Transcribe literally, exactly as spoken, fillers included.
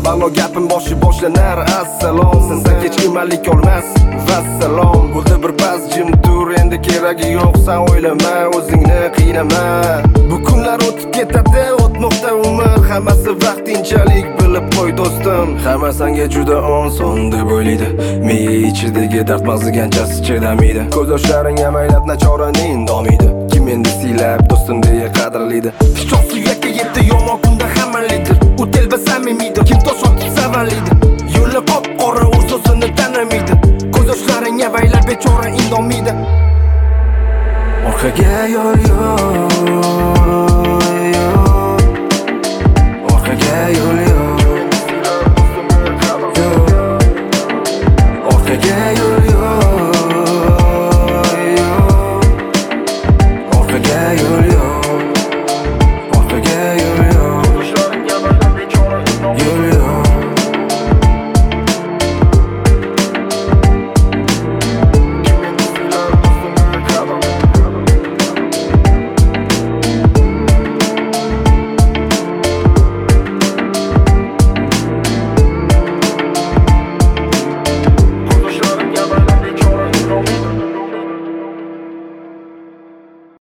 Balo gapim boshi boshlanar assalom. Sendan hech kimalik olmas vassalom. Bo'ldi bir pas jim tur, endi keragi yo'q. Sen o'ylama, o'zingni qiynama. Bu kunlar o'tib ketadi, o'tmoqda umr. Hammasi vaqtinchalik, bilib qo'y do'stim. Hamma senga juda oson deb o'ylaydi. Miya ichidagi dard mag'ziganchasi chidamaydi. Ko'z yoshlaring amaylab nachoraning domiydi. Kim endi siylab do'stim deya qadrlaydi. Pichoq suyakka yetdi yomon kunda hamma lider. U telba samimiydi, kim tosh otib savallaydi. Yo'li qop-qora, o'z o'zini tanimaydi. Ko'z yoshlaring avaylab bechora indomiydi. Orqaga yo'l yo'q.